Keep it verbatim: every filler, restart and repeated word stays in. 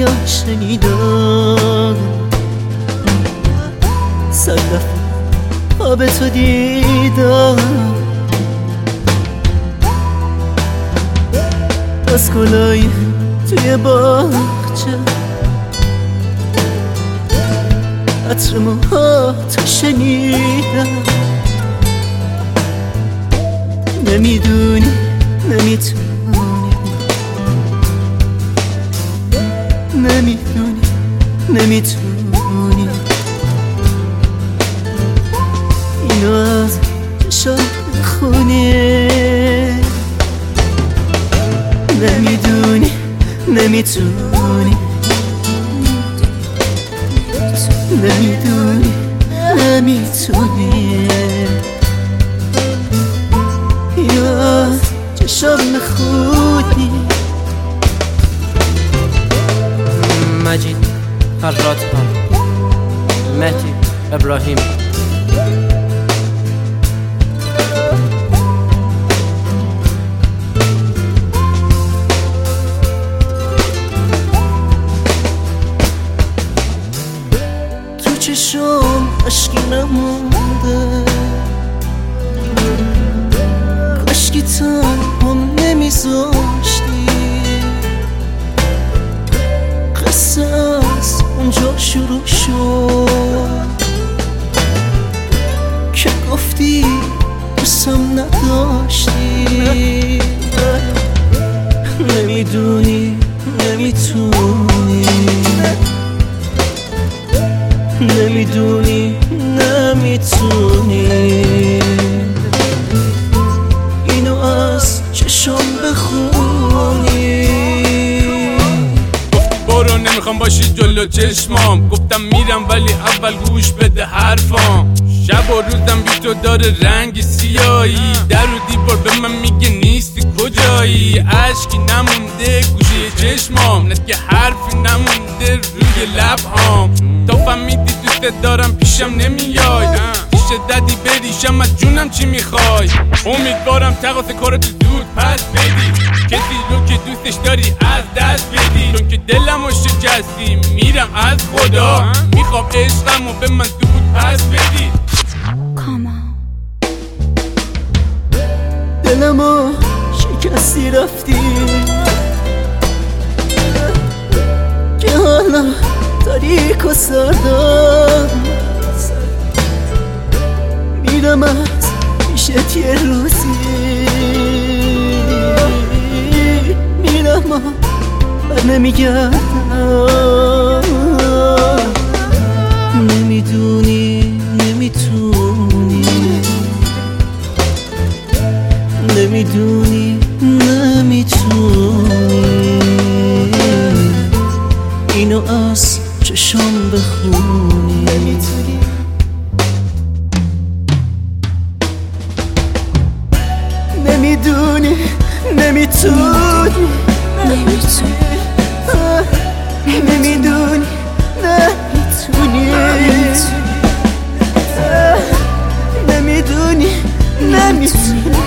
فریاد شنیدم، صد دفعه خواب تو دیدم، از گلای توی باغچه عطر موهاتو شنیدم. نمیدونی نمیتونی، نمیدونی نمیتونی اینو از چشام بخونی. نمیدونی نمیتونی، نمیدونی نمیتونی اینو از چشام بخونی. مجید فرات ها، مهدی ابراهیم. تو چشم عشقی نمونده، کاشکی تنهام نمیذاشتی، قصه از اونجا شروع شد که گفتی دوستم نداشتی. نمیدونی نمیتونی، نمیدونی نمیتونی اینو از چشم بخونی. برو نمیخوام باشی جلو چشمام، گفتم میرم ولی اول گوش بده حرفام. شب و روزم بی تو داره رنگ سیایی، در و دیوار به من میگه نیستی کجایی. عشقی نمونده گوشه چشمام، نه که حرفی نمونده روی لبهام. تا فهمیدی دوست دارم پیشم نمیای، پیش ددی بریشم از جونم چی میخوای. امیدوارم تقاس کارتو زود پس بدی، کسی رو که دوستش داری از دست بدی. چون که دلم رو شکستی میرم از خدا، میخوام عشقم رو به من زود پس بدی. دلم رو شکستی رفتی که حالا تاریک و سردم، میرم از پیشت یه روزی، میرم و بر نمیگردم. نمیدونی نمیتونی، نمیدونی نمیتونی اینو از چشم بخونی. نمیتونی نمیدونی نمیتونی، نمیتونی نمیدونی نمیتونی نمیدونی نمیتونی